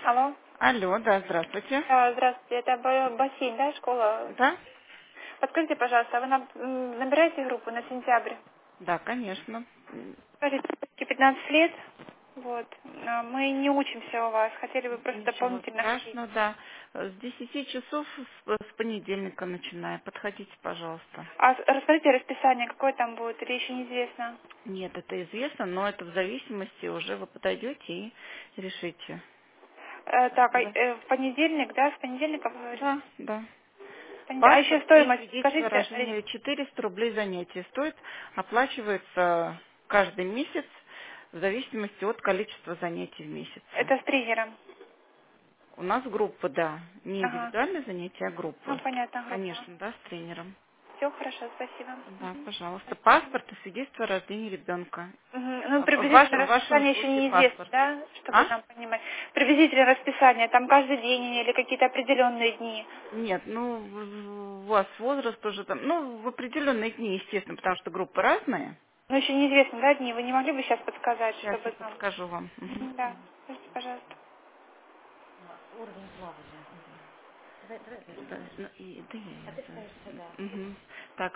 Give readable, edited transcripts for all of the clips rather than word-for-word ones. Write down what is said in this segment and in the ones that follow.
Алло. Алло, да, здравствуйте. Здравствуйте, это бассейн, да, школа? Да? Подскажите, пожалуйста, вы набираете группу на сентябрь? Да, конечно. Скажите, 15 лет, вот, мы не учимся у вас, хотели бы просто Ничего дополнительно ходить. страшного, да. С 10 часов с понедельника начиная. Подходите, пожалуйста. А расскажите расписание, какое там будет, или еще неизвестно? Нет, это известно, но это в зависимости уже вы подойдете и решите. Так, Да, в понедельник, да, с понедельника вы говорите? да. Да. А еще Паспорт и стоимость, свидетельство о скажите, рождении 400 рублей занятие стоит, оплачивается каждый месяц в зависимости от количества занятий в месяце. это с тренером? У нас группа, да. Не Ага, индивидуальные занятия, а ну группы. понятно, группа. Конечно, да, с тренером. Все хорошо, спасибо. Да, пожалуйста. Паспорт и свидетельство о рождении ребенка. Ну, В приблизительно вашем расписание еще случае неизвестно, паспорт. да, чтобы А? нам понимать. Приблизительно расписание, там каждый день или какие-то определенные дни. Нет, ну, у вас возраст тоже там, ну, в определенные дни, естественно, потому что группы разные. Но еще неизвестно, да, дни. Вы не могли бы сейчас подсказать, Сейчас я чтобы нам? подскажу вам. Мгм. Да, скажите, пожалуйста. Уровень плавания. Да, ну, да я это. Мгм. Так,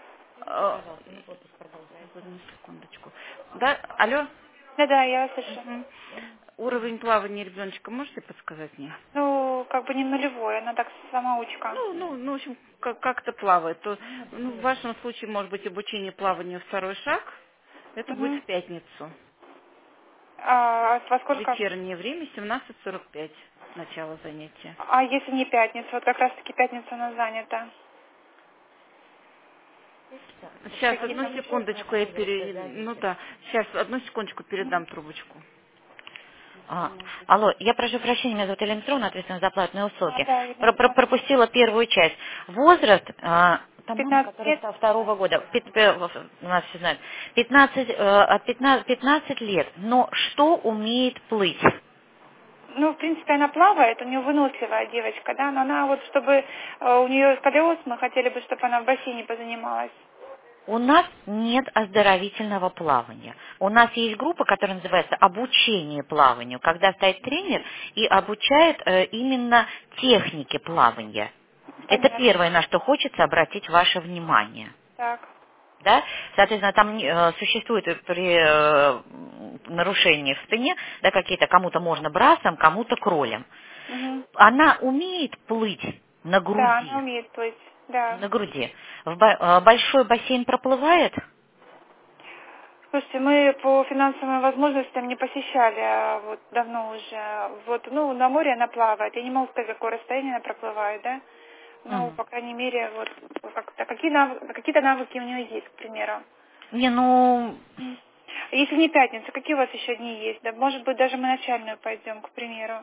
одну секундочку. Да, алло? Да-да, я вас слышу. Мгм. Уровень плавания ребеночка можете подсказать мне? Ну, как бы не нулевой, она так самоучка. Ну, в общем, как-то плавает. То, ну, в вашем случае, может быть, обучение плаванию второй шаг. Это будет Угу. в пятницу. А во сколько? Вечернее время, 17:45, начало занятия. А если не пятница? Вот как раз-таки пятница у нас занята. Сейчас, Какие одну там? секундочку, ну да, сейчас, одну секундочку, передам трубочку. А, алло, я прошу прощения, меня зовут Елена Петровна, ответственна за платные услуги. Да, Елена Петровна. Пропустила первую часть. Возраст, там мама, 15 которая лет? стала второго года, у нас все знают, 15 лет, но что умеет плыть? Ну, в принципе, она плавает, у нее выносливая девочка, да, но она вот, чтобы у нее сколиоз, мы хотели бы, чтобы она в бассейне позанималась. У нас нет оздоровительного плавания. У нас есть группа, которая называется «Обучение плаванию», когда стоит тренер и обучает именно технике плавания. Это Понятно. первое, на что хочется обратить ваше внимание. Так. Да? Соответственно, там существует при нарушении в спине, да, какие-то, кому-то можно брасом, кому-то кролем. Угу. Она умеет плыть на Да, она груди. умеет плыть. Да. На груди. Большой бассейн проплывает? Слушайте, мы по финансовым возможностям не посещали, вот давно уже. Вот, ну, на море она плавает. Я не могу сказать, какое расстояние она проплывает, да? Ну, Мгм. по крайней мере, вот как-то какие-то навыки у нее есть, к примеру. Не, ну, М. Если не пятница, какие у вас еще дни есть? Да, может быть, даже мы начальную пойдем, к примеру.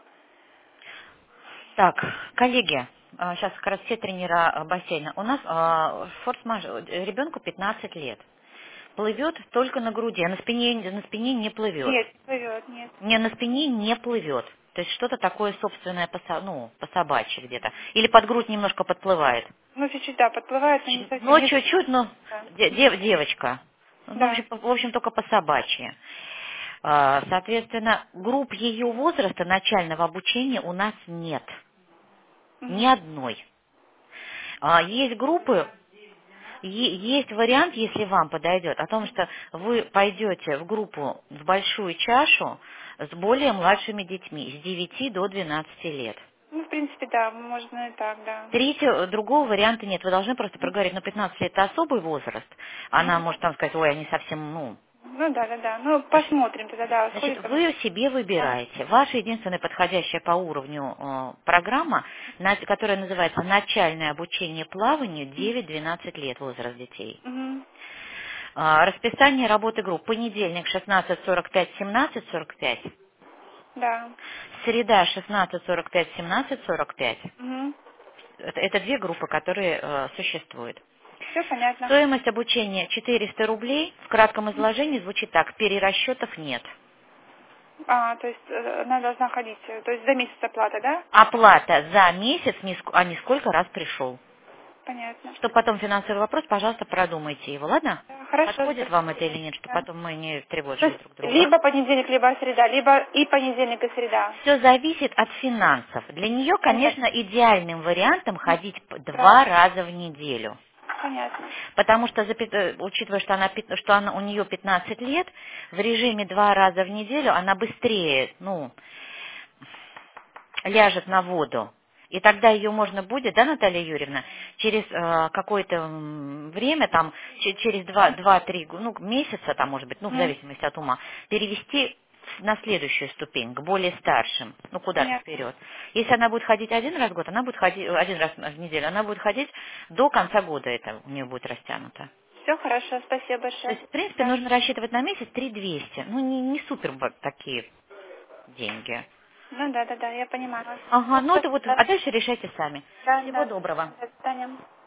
так, коллеги, сейчас как раз все тренера бассейна. У нас форс-мажор, ребенку 15 лет. Плывет только на груди, а на спине не плывет. Нет, не плывет, нет. Не, на спине не плывет. То есть что-то такое собственное по собачьи где-то. Или под грудь немножко подплывает. Ну, чуть-чуть, да, подплывает, но не совсем. Ну, Не... чуть-чуть, но Да. девочка. Ну, Да. в общем, только по собачьи. Соответственно, групп ее возраста начального обучения у нас нет. Ни Мгм. одной. Есть группы, есть вариант, если вам подойдет, о том, что вы пойдете в группу в большую чашу с более младшими детьми, с 9 до 12 лет. Ну, в принципе, да, можно и так, да. Другого варианта нет. Вы должны просто проговорить, ну, 15 лет это особый возраст. Она Мгм. может там сказать, ой, они совсем, Ну, да, да, да. Ну, посмотрим тогда, да, Значит, сходит там. вы себе Да. выбираете. Ваша единственная подходящая по уровню программа, которая называется «Начальное обучение плаванию 9-12 лет возраст детей». Мгм. Расписание работы групп. Понедельник 16:45-17:45. Да. Среда 16:45-17:45. Угу. Это две группы, которые существуют. Все понятно. Стоимость обучения 400 рублей. В кратком изложении звучит так. Перерасчетов нет. То есть она должна ходить, то есть за месяц оплата, да? Оплата за месяц, а не сколько раз пришел. Понятно. Чтобы потом финансовый вопрос, пожалуйста, продумайте его, ладно? Да, хорошо. Подходит вам это или нет, чтобы Да. потом мы не То тревожили есть друг друга. либо понедельник, либо среда, либо и понедельник, и среда. Все зависит от финансов. Для нее, конечно, Понятно. идеальным вариантом ходить Да. 2 раза в неделю. Понятно. Потому что, учитывая, что, у нее 15 лет, в режиме 2 раза в неделю она быстрее, ляжет на воду. И тогда ее можно будет, да, Наталья Юрьевна, через какое-то время, там, через 2-3 месяца, там, может быть, в М, зависимости от ума, перевести на следующую ступень, к более старшим, куда-то Понятно. вперед. Если она будет ходить 1 раз в год, она будет ходить 1 раз в неделю, она будет ходить до конца года, это у нее будет растянуто. Все хорошо, спасибо То большое. есть, в принципе, Да. нужно рассчитывать на месяц 3200. Не супер такие деньги. Ну да, я понимаю вас. Ага, Хорошо, это вот, да, а дальше решайте сами. да, Всего да. доброго. До свидания.